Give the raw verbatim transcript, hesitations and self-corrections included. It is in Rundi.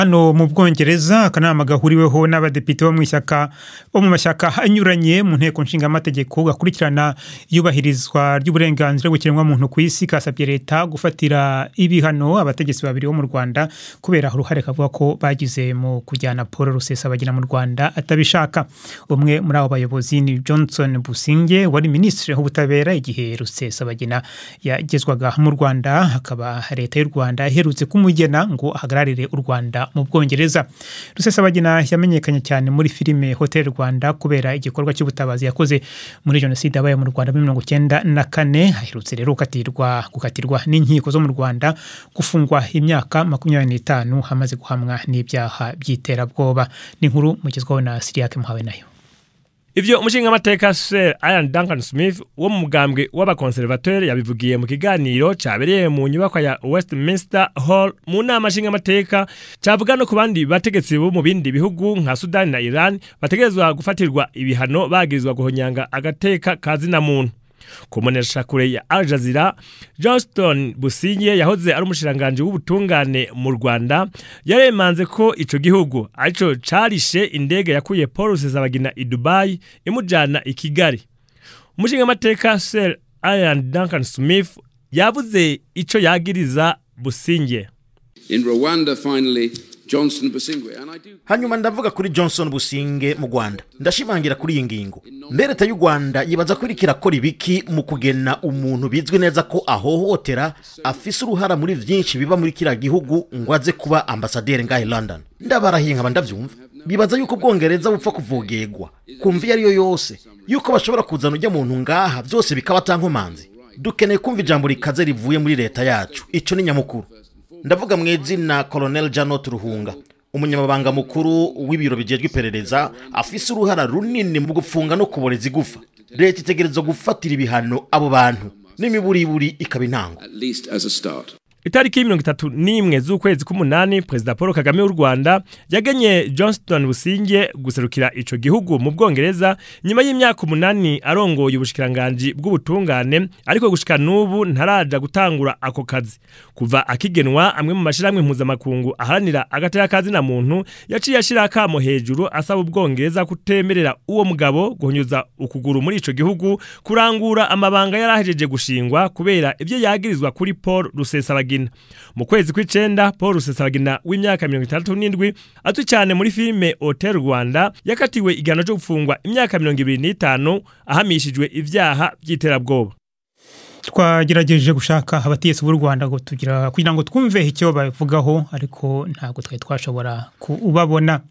Hano mu Bwongereza akanama gahuriweho n'abadepite bo mu ishyaka bo mu mashyaka anyuranye mu nteko nshinga amategeko gakurikirana yubahirizwa ry'uburenganzira bw'ikiremwa muntu ku isi kasabye leta gufatira ibihano abategetsi babiri bo mu Rwanda kubera uruhare kavuga ko bagize mu kujyana Paul Rusesabagina mu Rwanda atabishaka. Umwe muri abo bayobozi ni Johnson Businge wari ministre w'ubutabera igihe Rusesabagina yagezwaga mu Rwanda, hakaba leta y'u Rwanda iherutse kumugena ngo ahagararire u Rwanda mu Bwongereza. Rusesabagina yamenyekanye cyane muri filime Hotel Rwanda kubera igikorwa cy'ubutabazi yakoze muri jenoside yabaye mu Rwanda muri mirongo icyenda na kane. Aherutse rero gukatirwa gukatirwa n'inkiko zo mu Rwanda gufungwa imyaka makumyabiri n'itanu hamaze guhamwa n'ibyaha by'iterabwoba. Ni nkuru mugezwaho na Siriake Muhawe nayo. Ivyo umushinga amateka Sir Ian Duncan Smith wo mu mugambwe w'abakonservateur yabivugiye mu kiganiro cabereye mu nyubakwa ya Westminster Hall mu nama nshinga amateka, cavuga no ku bandi bategetsi bo mu bindi bihugu nka Sudan na Iran bategerezwa gufatirwa ibihano bagirizwa guhonyanga agateka kazina muntu. Kumonesha kure ya Al Jazeera, Johnston Businge yahoze ari umushiranganje w'ubutungane mu Rwanda yaremanze ko ico gihugu arico carishe indege yakuye Paul Rusesabagina i Dubai imujana i Kigali. Umushinga amateka Sir Ian Duncan Smith yavuze ico yagiriza Businge. In Rwanda finally Johnson Businge and I do Hanyuma ndavuga kuri Johnson Businge mu Rwanda. Ndashimangira kuri iyi ngingo. Leta y'u Rwanda yibaza ko irikira kora ibiki mu kugena umuntu bizwe neza ko ahohotera afise uruhara muri vyinshi biba muri kira gihugu ngo aze kuba ambassadeur ngahe London. Ndabarahiye nkaba ndavyumva. Bibaza yuko Bwongereza bupfa kuvogegwa kumva yari yo yose yuko bashobora kuzana ujya muntu ngaha byose bikaba tankomanzi. Dukeneye kumva ijambo rikaze rivuye muri leta yacu. Ico ni nyamukuru. Ndavuga mwezi na Colonel Janot Ruhunga, umunyamabanga mukuru w'ibiro bijejwe iperereza, afise uruhara runini mu gufunga no kuboreza igufa. Leta itegerezwa gufatira ibihano abo bantu n'imiburiburi ikaba intango. at least as a start. Itariki mirongo itatu n'imwe z'ukwezi k'umunani President Paul Kagame w'u Rwanda yagenye Johnston Businge guserukira ico gihugu mu Bwongereza nyuma y'imyaka umunani arongoye ubushikiranganje bw'ubutungane, ariko gushika nubu ntaraja gutangura ako kazi. Kuva akigenwa amwe mu mashiramwe mpuzamakungu aharanira agateka kazi na muntu yaciye ashira akamo hejuru asaba Ubwongereza kutemerera uwo mugabo guhonyuza ukuguru muri ico gihugu kurangura amabanga yarahejeje gushingwa kubera ivyo yagirizwa kuri Paul Rusesabagina. Mu kwezi kw'icenda Paul Rusesabagina w'imyaka mirongo itandatu n'indwi atwi cyane muri filime Hotel Rwanda yakatiwe igihano cyo gufungwa imyaka mirongo ibiri n'itanu ahamishijwe ivyaha by'iterabwoba. Twagerageje gushaka abategetsi b'u Rwanda ngo tugira kugira ngo twumve icyo bavugaho, ariko ntabwo twari twashobora kubabona.